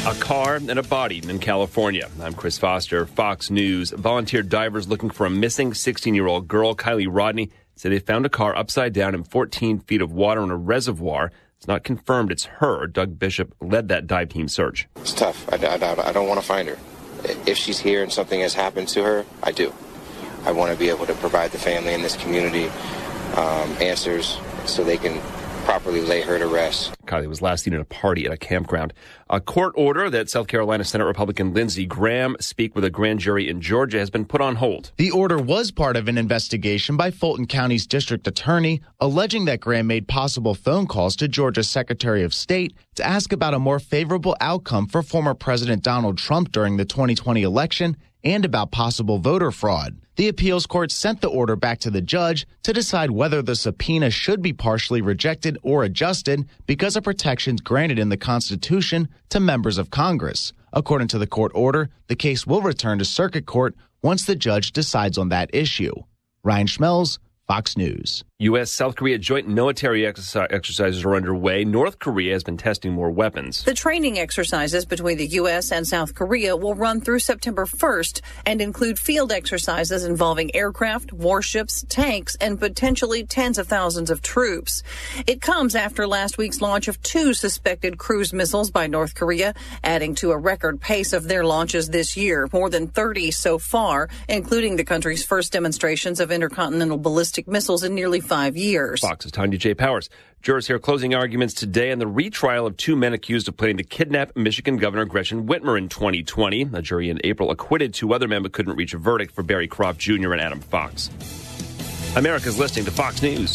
A car and a body in California. I'm Chris Foster, Fox News. Volunteer divers looking for a missing 16-year-old girl, Kylie Rodney, say they found a car upside down in 14 feet of water in a reservoir. It's not confirmed it's her. Doug Bishop led that dive team search. It's tough. I don't want to find her. If she's here and something has happened to her, I do. I want to be able to provide the family in this community answers so they can properly lay her to rest. Kylie was last seen at a party at a campground. A court order that South Carolina Senate Republican Lindsey Graham speak with a grand jury in Georgia has been put on hold. The order was part of an investigation by Fulton County's district attorney, alleging that Graham made possible phone calls to Georgia's Secretary of State to ask about a more favorable outcome for former President Donald Trump during the 2020 election and about possible voter fraud. The appeals court sent the order back to the judge to decide whether the subpoena should be partially rejected or adjusted because of protections granted in the Constitution to members of Congress. According to the court order, the case will return to circuit court once the judge decides on that issue. Ryan Schmelz, Fox News. U.S.-South Korea joint military exercises are underway. North Korea has been testing more weapons. The training exercises between the U.S. and South Korea will run through September 1st and include field exercises involving aircraft, warships, tanks, and potentially tens of thousands of troops. It comes after last week's launch of 2 suspected cruise missiles by North Korea, adding to a record pace of their launches this year, more than 30 so far, including the country's first demonstrations of intercontinental ballistic missiles in nearly 5 years. Fox's Tanya J. Powers. Jurors hear closing arguments today on the retrial of 2 men accused of planning to kidnap Michigan Governor Gretchen Whitmer in 2020. A jury in April acquitted 2 other men but couldn't reach a verdict for Barry Croft Jr. and Adam Fox. America's listening to Fox News.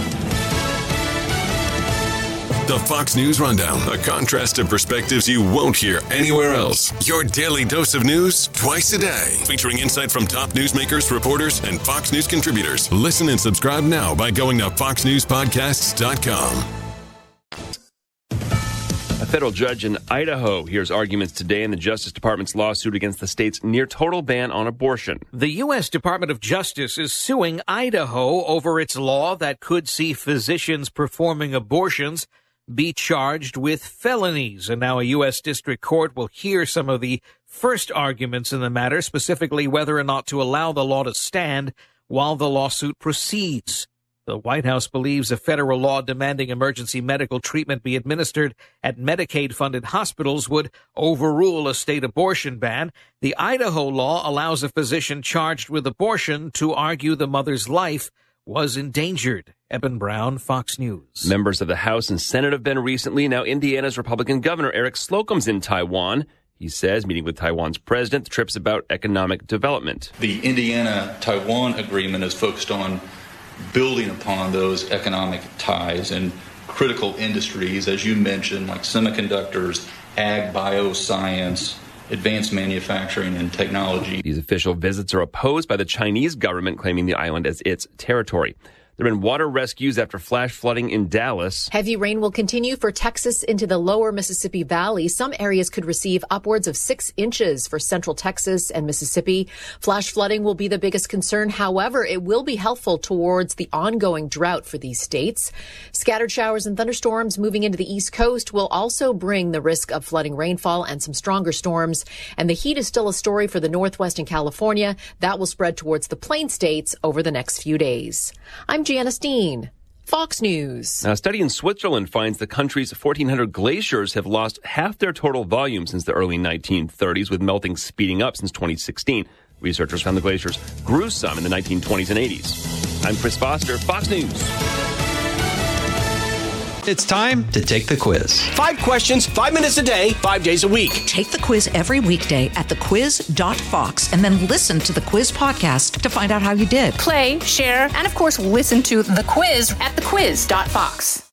The Fox News Rundown, a contrast of perspectives you won't hear anywhere else. Your daily dose of news twice a day, featuring insight from top newsmakers, reporters, and Fox News contributors. Listen and subscribe now by going to foxnewspodcasts.com. A federal judge in Idaho hears arguments today in the Justice Department's lawsuit against the state's near-total ban on abortion. The U.S. Department of Justice is suing Idaho over its law that could see physicians performing abortions be charged with felonies. And now a U.S. district court will hear some of the first arguments in the matter, specifically whether or not to allow the law to stand while the lawsuit proceeds. The White House believes a federal law demanding emergency medical treatment be administered at Medicaid-funded hospitals would overrule a state abortion ban. The Idaho law allows a physician charged with abortion to argue the mother's life was endangered. Eben Brown, Fox News. Members of the House and Senate have been recently. Now Indiana's Republican Governor Eric Slocum's in Taiwan. He says, meeting with Taiwan's president, the trip's about economic development. The Indiana-Taiwan agreement is focused on building upon those economic ties and critical industries, as you mentioned, like semiconductors, ag, bioscience, advanced manufacturing and technology. These official visits are opposed by the Chinese government, claiming the island as its territory. There have been water rescues after flash flooding in Dallas. Heavy rain will continue for Texas into the lower Mississippi Valley. Some areas could receive upwards of 6 inches for central Texas and Mississippi. Flash flooding will be the biggest concern. However, it will be helpful towards the ongoing drought for these states. Scattered showers and thunderstorms moving into the East Coast will also bring the risk of flooding rainfall and some stronger storms. And the heat is still a story for the Northwest and California. That will spread towards the Plain states over the next few days. I'm Gianna Steen, Fox News. A study in Switzerland finds the country's 1,400 glaciers have lost half their total volume since the early 1930s, with melting speeding up since 2016. Researchers found the glaciers grew some in the 1920s and 80s. I'm Chris Foster, Fox News. It's time to take the quiz. 5 questions, 5 minutes a day, 5 days a week. Take the quiz every weekday at thequiz.fox and then listen to the quiz podcast to find out how you did. Play, share, and of course listen to the quiz at thequiz.fox.